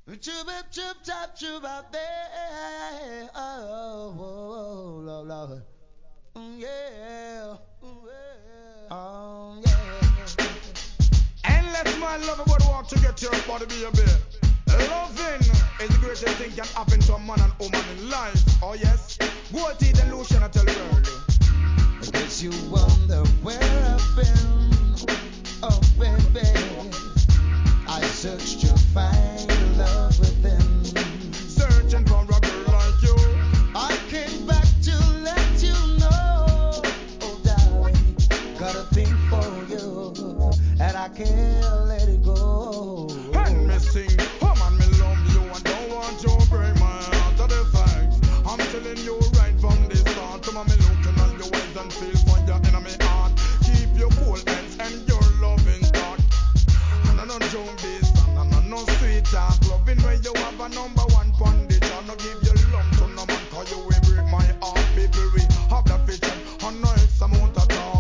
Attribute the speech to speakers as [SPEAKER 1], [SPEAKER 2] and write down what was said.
[SPEAKER 1] Chup up, chup tap, chup up there. Oh, Lord, Lord. Yeah. Yeah.
[SPEAKER 2] Endless man love about walk to get your body be a bit. Loving is the greatest thing can happen to a man and woman in life. Oh yes, go to the lotion I tell you early.
[SPEAKER 1] I guess you wonder where I've been. Oh, baby, I searched to find.